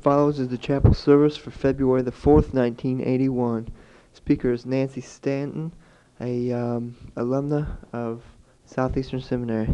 follows is the chapel service for February the 4th, 1981. Speaker is Nancy Stanton, a alumna of Southeastern Seminary.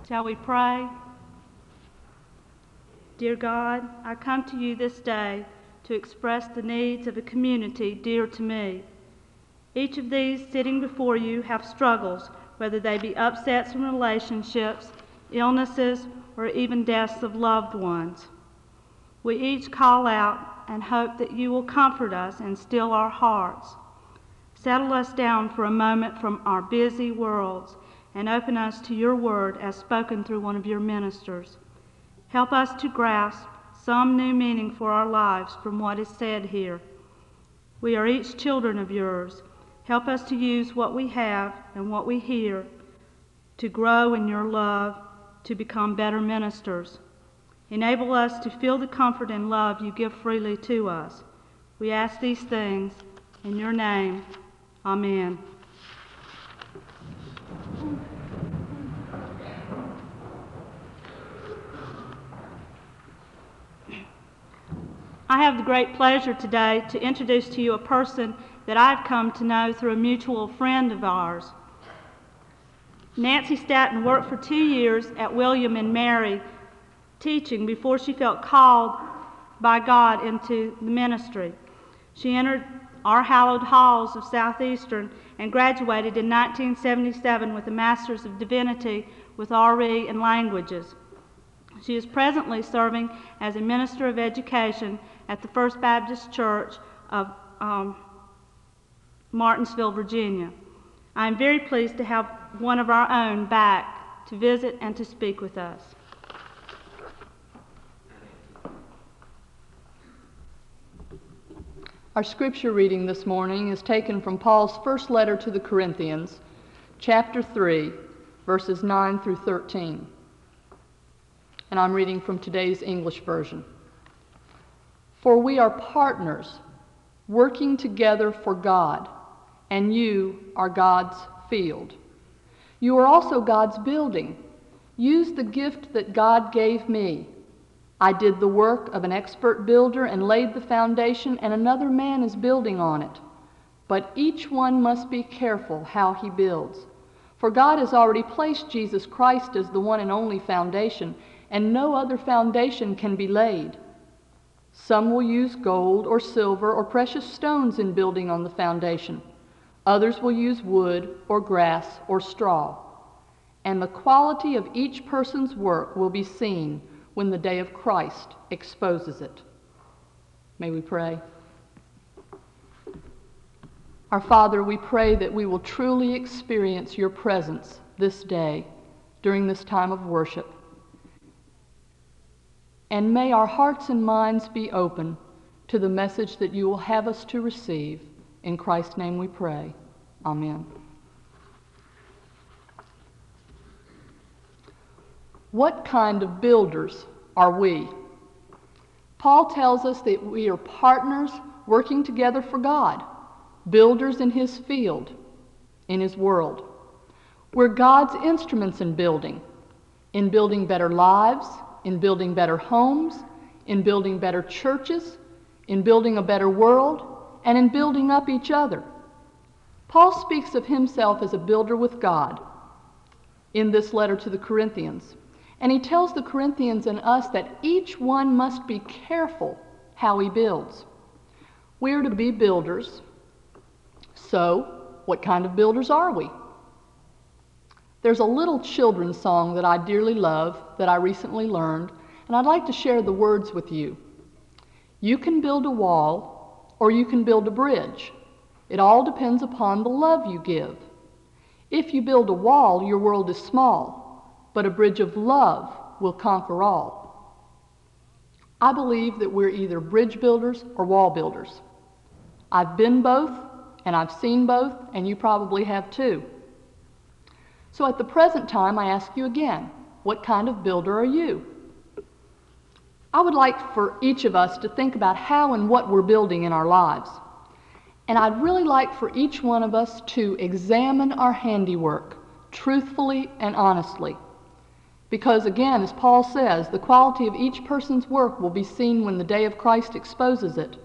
Shall we pray? Dear God, I come to you this day to express the needs of a community dear to me. Each of these sitting before you have struggles, whether they be upsets in relationships, illnesses, or even deaths of loved ones. We each call out and hope that you will comfort us and still our hearts. Settle us down for a moment from our busy worlds and open us to your word as spoken through one of your ministers. Help us to grasp some new meaning for our lives from what is said here. We are each children of yours. Help us to use what we have and what we hear to grow in your love, to become better ministers. Enable us to feel the comfort and love you give freely to us. We ask these things in your name. Amen. I have the great pleasure today to introduce to you a person that I've come to know through a mutual friend of ours. Nancy Staton worked for 2 years at William and Mary teaching before she felt called by God into the ministry. She entered our hallowed halls of Southeastern and graduated in 1977 with a Master's of Divinity with RE in Languages. She is presently serving as a Minister of Education at the First Baptist Church of Martinsville, Virginia. I am very pleased to have one of our own back to visit and to speak with us. Our scripture reading this morning is taken from Paul's first letter to the Corinthians, chapter 3, verses 9 through 13. And I'm reading from today's English version. For we are partners, working together for God, and you are God's field. You are also God's building. Use the gift that God gave me. I did the work of an expert builder and laid the foundation, and another man is building on it. But each one must be careful how he builds. For God has already placed Jesus Christ as the one and only foundation, and no other foundation can be laid. Some will use gold or silver or precious stones in building on the foundation. Others will use wood or grass or straw. And the quality of each person's work will be seen when the day of Christ exposes it. May we pray. Our Father, we pray that we will truly experience your presence this day during this time of worship. And may our hearts and minds be open to the message that you will have us to receive. In Christ's name we pray. Amen. What kind of builders are we? Paul tells us that we are partners working together for God, builders in his field, in his world. We're God's instruments in building better lives, in building better homes, in building better churches, in building a better world, and in building up each other. Paul speaks of himself as a builder with God in this letter to the Corinthians. And he tells the Corinthians and us that each one must be careful how he builds. We are to be builders. So, what kind of builders are we? There's a little children's song that I dearly love that I recently learned, and I'd like to share the words with you. You can build a wall, or you can build a bridge. It all depends upon the love you give. If you build a wall, your world is small, but a bridge of love will conquer all. I believe that we're either bridge builders or wall builders. I've been both, and I've seen both, and you probably have too. So at the present time, I ask you again, what kind of builder are you? I would like for each of us to think about how and what we're building in our lives. And I'd really like for each one of us to examine our handiwork truthfully and honestly. Because again, as Paul says, the quality of each person's work will be seen when the day of Christ exposes it.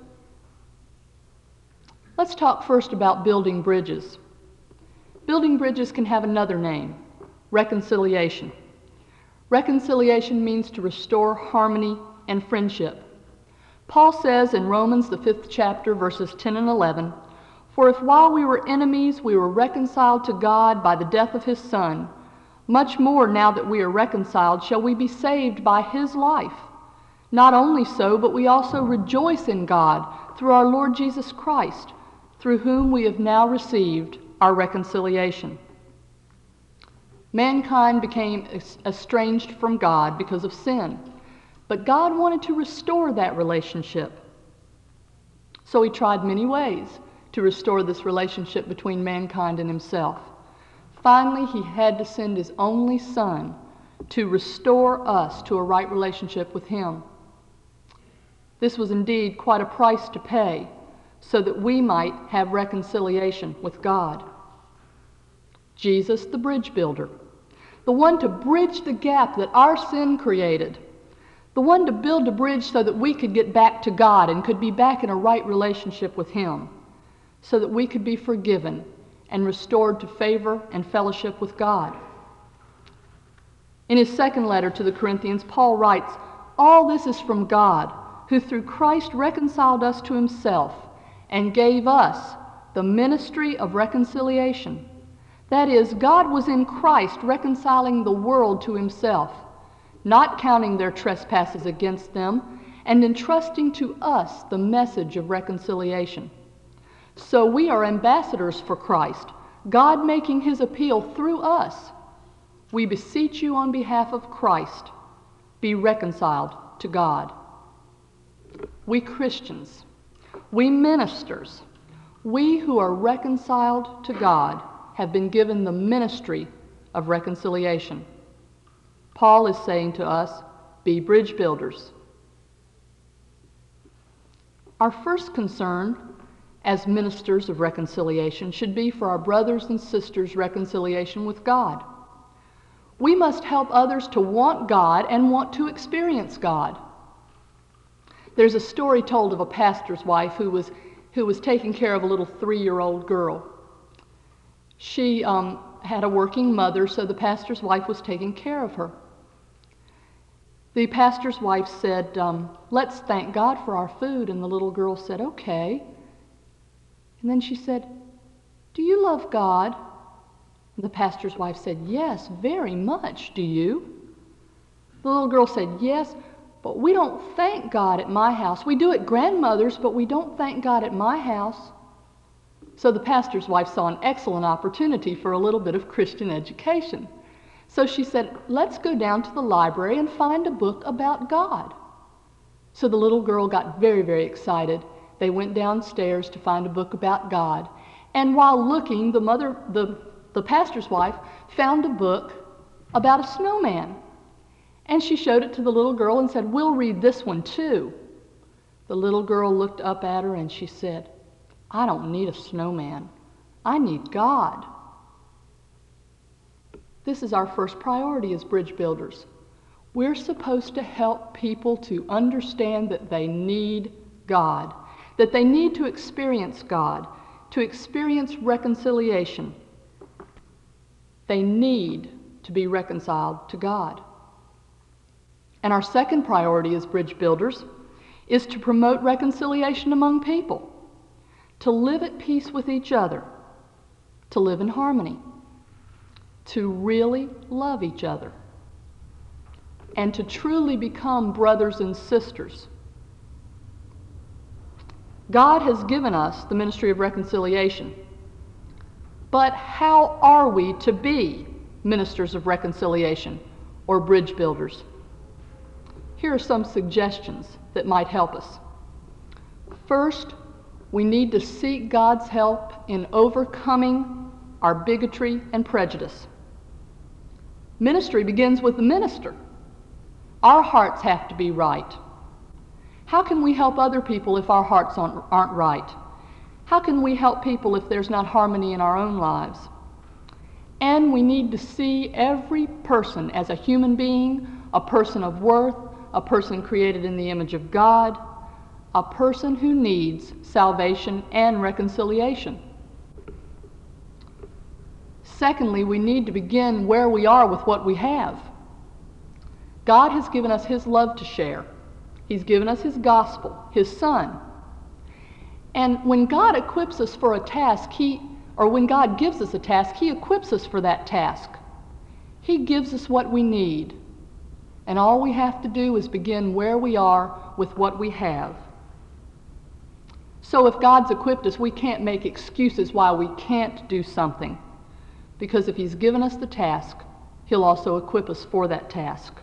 Let's talk first about building bridges. Building bridges can have another name, reconciliation. Reconciliation means to restore harmony and friendship. Paul says in Romans, the 5th chapter, verses 10 and 11, "For if while we were enemies we were reconciled to God by the death of his Son, much more now that we are reconciled shall we be saved by his life. Not only so, but we also rejoice in God through our Lord Jesus Christ, through whom we have now received our reconciliation." Mankind became estranged from God because of sin, but God wanted to restore that relationship. So he tried many ways to restore this relationship between mankind and himself. Finally, he had to send his only Son to restore us to a right relationship with him. This was indeed quite a price to pay so that we might have reconciliation with God. Jesus, the bridge builder, the one to bridge the gap that our sin created, the one to build a bridge so that we could get back to God and could be back in a right relationship with him, so that we could be forgiven and restored to favor and fellowship with God. In his second letter to the Corinthians, Paul writes, "All this is from God, who through Christ reconciled us to himself and gave us the ministry of reconciliation." That is, God was in Christ reconciling the world to himself, not counting their trespasses against them, and entrusting to us the message of reconciliation. So we are ambassadors for Christ, God making his appeal through us. We beseech you on behalf of Christ, be reconciled to God. We Christians, we ministers, we who are reconciled to God have been given the ministry of reconciliation. Paul is saying to us, be bridge builders. Our first concern as ministers of reconciliation should be for our brothers and sisters' reconciliation with God. We must help others to want God and want to experience God. There's a story told of a pastor's wife who was taking care of a little 3-year-old girl. She had a working mother, so the pastor's wife was taking care of her. The pastor's wife said, "Let's thank God for our food." And the little girl said, "Okay." And then she said, "Do you love God?" And the pastor's wife said, "Yes, very much. Do you?" The little girl said, "Yes, but we don't thank God at my house. We do at grandmother's, but we don't thank God at my house." So the pastor's wife saw an excellent opportunity for a little bit of Christian education. So she said, "Let's go down to the library and find a book about God." So the little girl got very, very excited. They went downstairs to find a book about God. And while looking, the pastor's wife found a book about a snowman. And she showed it to the little girl and said, "We'll read this one too." The little girl looked up at her and she said, "I don't need a snowman. I need God." This is our first priority as bridge builders. We're supposed to help people to understand that they need God, that they need to experience God, to experience reconciliation. They need to be reconciled to God. And our second priority as bridge builders is to promote reconciliation among people, to live at peace with each other, to live in harmony, to really love each other, and to truly become brothers and sisters. God has given us the ministry of reconciliation, but how are we to be ministers of reconciliation or bridge builders? Here are some suggestions that might help us. First, we need to seek God's help in overcoming our bigotry and prejudice. Ministry begins with the minister. Our hearts have to be right. How can we help other people if our hearts aren't right? How can we help people if there's not harmony in our own lives? And we need to see every person as a human being, a person of worth, a person created in the image of God, a person who needs salvation and reconciliation. Secondly, we need to begin where we are with what we have. God has given us His love to share. He's given us His gospel, His Son. And when God equips us for a task, when God gives us a task, He equips us for that task. He gives us what we need. And all we have to do is begin where we are with what we have. So if God's equipped us, we can't make excuses why we can't do something. Because if He's given us the task, He'll also equip us for that task.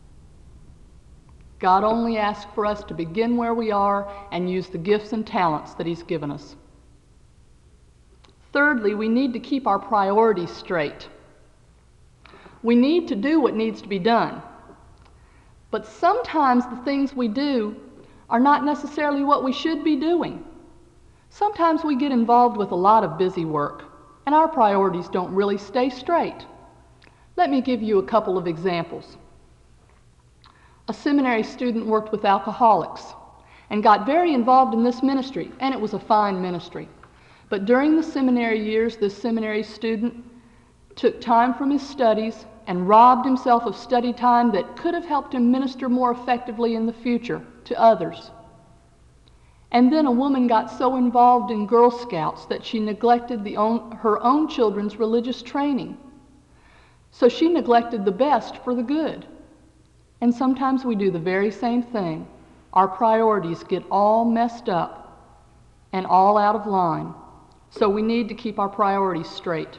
God only asks for us to begin where we are and use the gifts and talents that He's given us. Thirdly, we need to keep our priorities straight. We need to do what needs to be done. But sometimes the things we do are not necessarily what we should be doing. Sometimes we get involved with a lot of busy work, and our priorities don't really stay straight. Let me give you a couple of examples. A seminary student worked with alcoholics and got very involved in this ministry, and it was a fine ministry. But during the seminary years, this seminary student took time from his studies and robbed himself of study time that could have helped him minister more effectively in the future to others. And then a woman got so involved in Girl Scouts that she neglected her own children's religious training. So she neglected the best for the good. And sometimes we do the very same thing. Our priorities get all messed up and all out of line. So we need to keep our priorities straight.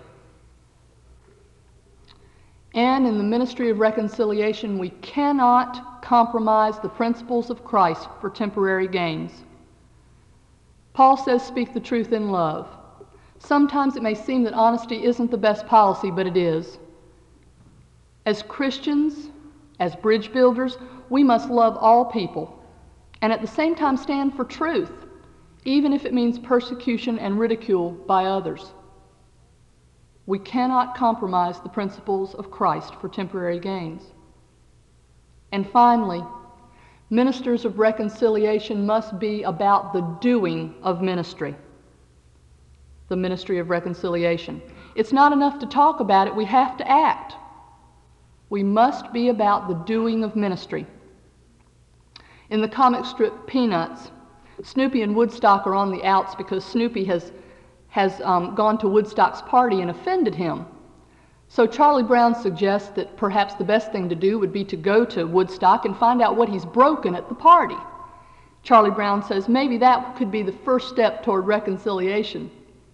And in the ministry of reconciliation, we cannot compromise the principles of Christ for temporary gains. Paul says, speak the truth in love. Sometimes it may seem that honesty isn't the best policy, but it is. As Christians, as bridge builders, we must love all people and at the same time stand for truth, even if it means persecution and ridicule by others. We cannot compromise the principles of Christ for temporary gains. And finally, ministers of reconciliation must be about the doing of ministry. The ministry of reconciliation. It's not enough to talk about it, we have to act. We must be about the doing of ministry. In the comic strip Peanuts, Snoopy and Woodstock are on the outs because Snoopy has gone to Woodstock's party and offended him. So Charlie Brown suggests that perhaps the best thing to do would be to go to Woodstock and find out what he's broken at the party. Charlie Brown says maybe that could be the first step toward reconciliation.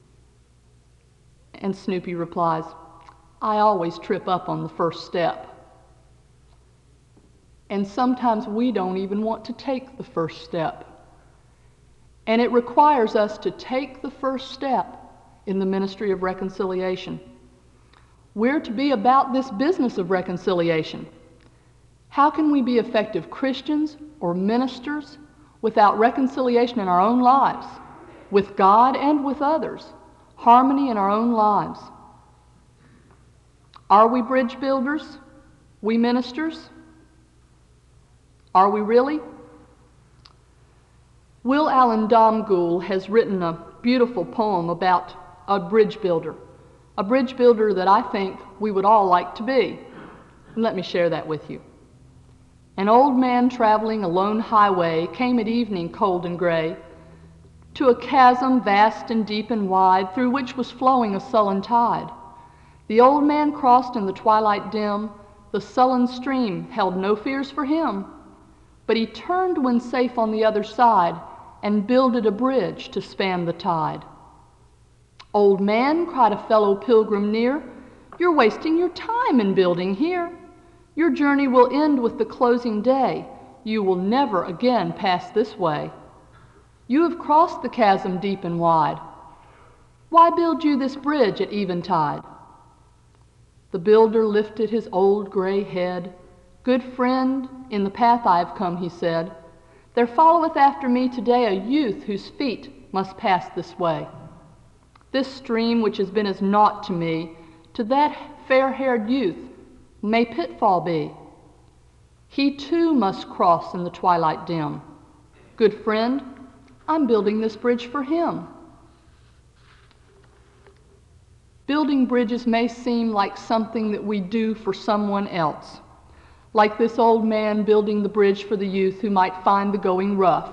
And Snoopy replies, I always trip up on the first step. And sometimes we don't even want to take the first step. And it requires us to take the first step in the ministry of reconciliation. We're to be about this business of reconciliation. How can we be effective Christians or ministers without reconciliation in our own lives, with God and with others, harmony in our own lives? Are we bridge builders? We ministers? Are we really? Will Allen Domgoul has written a beautiful poem about a bridge builder that I think we would all like to be. And let me share that with you. An old man traveling a lone highway came at evening cold and gray to a chasm vast and deep and wide through which was flowing a sullen tide. The old man crossed in the twilight dim, the sullen stream held no fears for him, but he turned when safe on the other side and builded a bridge to span the tide. Old man, cried a fellow pilgrim near, you're wasting your time in building here. Your journey will end with the closing day. You will never again pass this way. You have crossed the chasm deep and wide. Why build you this bridge at eventide? The builder lifted his old gray head. Good friend, in the path I have come, he said, there followeth after me today a youth whose feet must pass this way. This stream which has been as naught to me, to that fair-haired youth may pitfall be. He too must cross in the twilight dim. Good friend, I'm building this bridge for him. Building bridges may seem like something that we do for someone else, like this old man building the bridge for the youth who might find the going rough.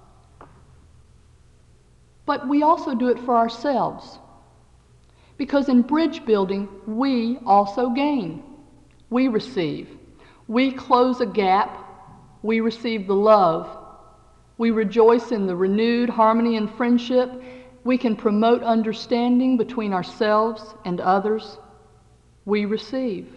But we also do it for ourselves, because in bridge building, we also gain. We receive. We close a gap. We receive the love. We rejoice in the renewed harmony and friendship. We can promote understanding between ourselves and others. We receive.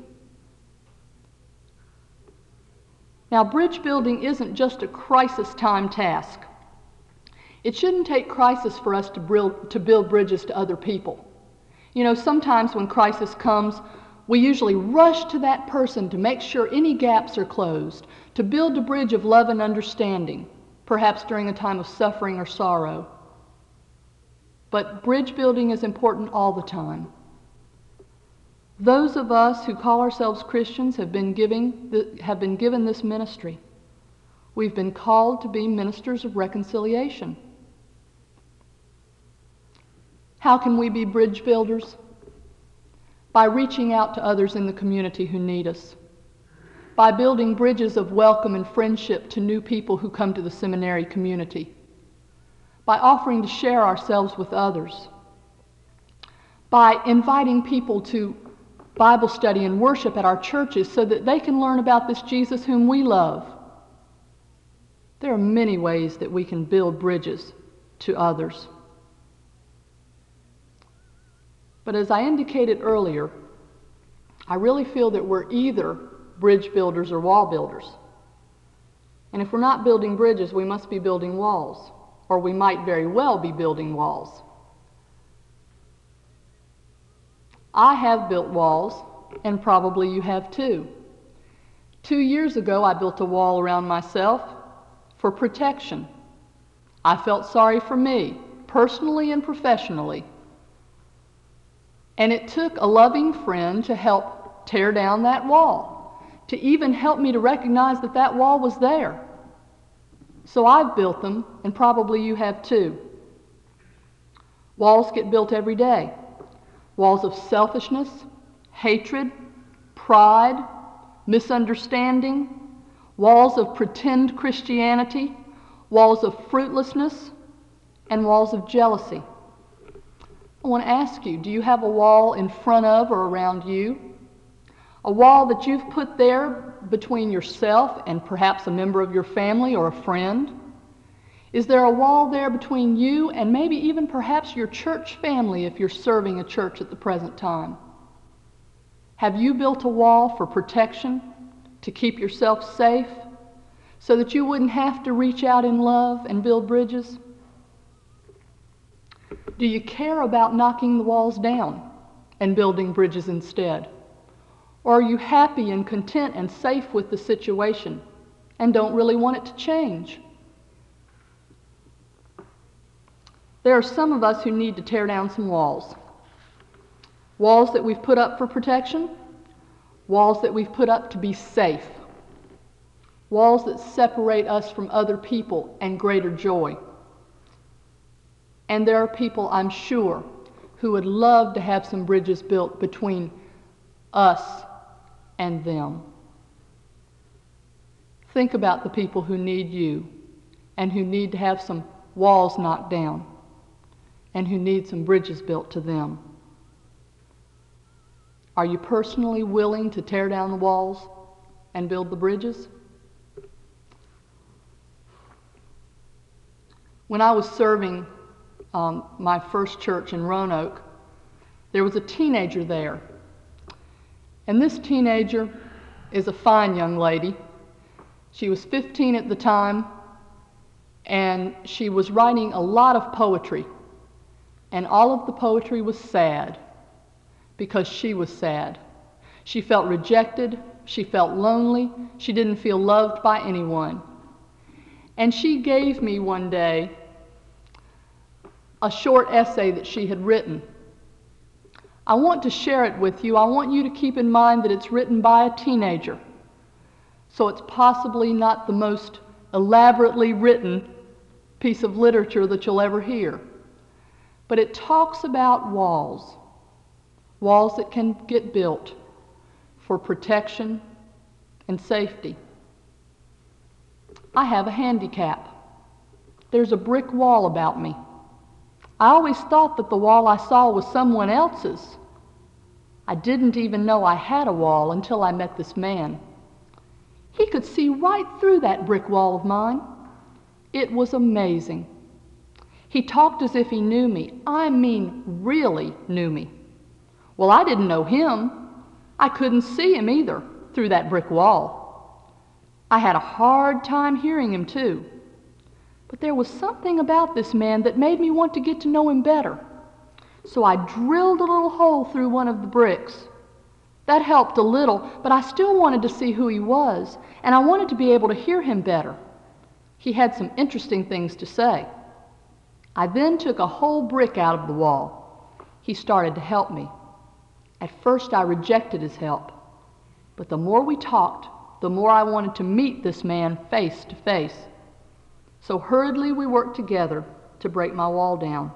Now, bridge building isn't just a crisis time task. It shouldn't take crisis for us to build bridges to other people. You know, sometimes when crisis comes, we usually rush to that person to make sure any gaps are closed, to build a bridge of love and understanding, perhaps during a time of suffering or sorrow. But bridge building is important all the time. Those of us who call ourselves Christians have been given this ministry. We've been called to be ministers of reconciliation. How can we be bridge builders? By reaching out to others in the community who need us. By building bridges of welcome and friendship to new people who come to the seminary community. By offering to share ourselves with others. By inviting people to Bible study and worship at our churches so that they can learn about this Jesus whom we love. There are many ways that we can build bridges to others. But as I indicated earlier, I really feel that we're either bridge builders or wall builders. And if we're not building bridges, we must be building walls, or we might very well be building walls. I have built walls, and probably you have too. 2 years ago, I built a wall around myself for protection. I felt sorry for me, personally and professionally. And it took a loving friend to help tear down that wall, to even help me to recognize that that wall was there. So I've built them, and probably you have too. Walls get built every day. Walls of selfishness, hatred, pride, misunderstanding, walls of pretend Christianity, walls of fruitlessness, and walls of jealousy. I want to ask you, do you have a wall in front of or around you? A wall that you've put there between yourself and perhaps a member of your family or a friend? Is there a wall there between you and maybe even perhaps your church family if you're serving a church at the present time? Have you built a wall for protection, to keep yourself safe, so that you wouldn't have to reach out in love and build bridges? Do you care about knocking the walls down and building bridges instead? Or are you happy and content and safe with the situation and don't really want it to change? There are some of us who need to tear down some walls. Walls that we've put up for protection, walls that we've put up to be safe, walls that separate us from other people and greater joy. And there are people, I'm sure, who would love to have some bridges built between us and them. Think about the people who need you and who need to have some walls knocked down and who need some bridges built to them. Are you personally willing to tear down the walls and build the bridges? When I was serving my first church in Roanoke, there was a teenager there. And this teenager is a fine young lady. She was 15 at the time, and she was writing a lot of poetry. And all of the poetry was sad, because she was sad. She felt rejected, she felt lonely, she didn't feel loved by anyone. And she gave me one day a short essay that she had written. I want to share it with you. I want you to keep in mind that it's written by a teenager. So it's possibly not the most elaborately written piece of literature that you'll ever hear. But it talks about walls. Walls that can get built for protection and safety. I have a handicap. There's a brick wall about me. I always thought that the wall I saw was someone else's. I didn't even know I had a wall until I met this man. He could see right through that brick wall of mine. It was amazing. He talked as if he knew me. I mean, really knew me. Well, I didn't know him. I couldn't see him either through that brick wall. I had a hard time hearing him, too. But there was something about this man that made me want to get to know him better. So I drilled a little hole through one of the bricks. That helped a little, but I still wanted to see who he was, and I wanted to be able to hear him better. He had some interesting things to say. I then took a whole brick out of the wall. He started to help me. At first I rejected his help, but the more we talked, the more I wanted to meet this man face to face. So hurriedly we worked together to break my wall down.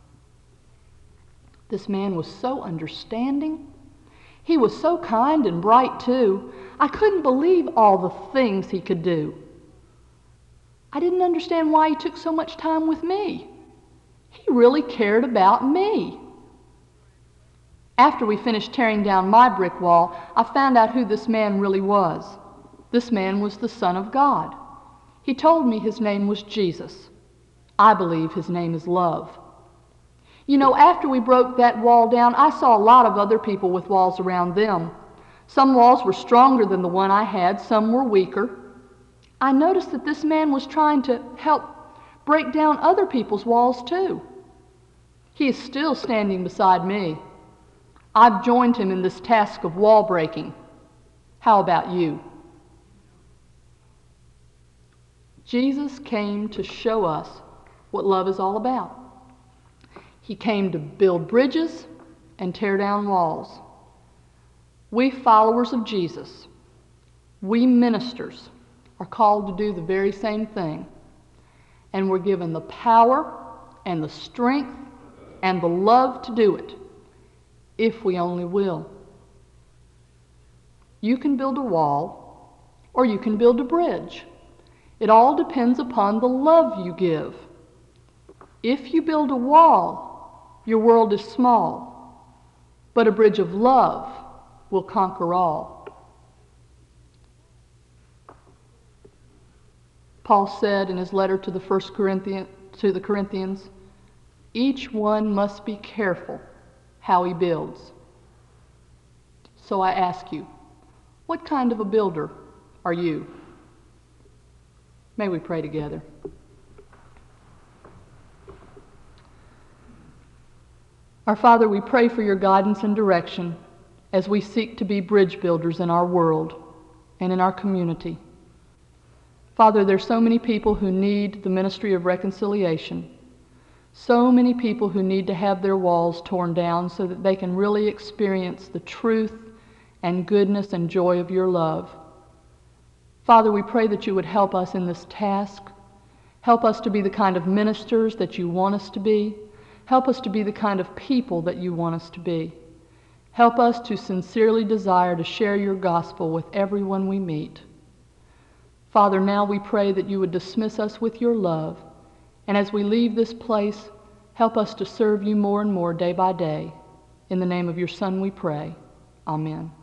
This man was so understanding. He was so kind and bright, too. I couldn't believe all the things he could do. I didn't understand why he took so much time with me. He really cared about me. After we finished tearing down my brick wall, I found out who this man really was. This man was the Son of God. He told me his name was Jesus. I believe his name is Love. You know, after we broke that wall down, I saw a lot of other people with walls around them. Some walls were stronger than the one I had, some were weaker. I noticed that this man was trying to help break down other people's walls too. He is still standing beside me. I've joined him in this task of wall breaking. How about you? Jesus came to show us what love is all about. He came to build bridges and tear down walls. We followers of Jesus, we ministers, are called to do the very same thing. And we're given the power and the strength and the love to do it, if we only will. You can build a wall, or you can build a bridge. It all depends upon the love you give. If you build a wall, your world is small, but a bridge of love will conquer all. Paul said in his letter to the Corinthians, each one must be careful how he builds. So I ask you, what kind of a builder are you? May we pray together. Our Father, we pray for your guidance and direction as we seek to be bridge builders in our world and in our community. Father, there's so many people who need the ministry of reconciliation, so many people who need to have their walls torn down so that they can really experience the truth and goodness and joy of your love. Father, we pray that you would help us in this task. Help us to be the kind of ministers that you want us to be. Help us to be the kind of people that you want us to be. Help us to sincerely desire to share your gospel with everyone we meet. Father, now we pray that you would dismiss us with your love, and as we leave this place, help us to serve you more and more day by day. In the name of your Son we pray. Amen.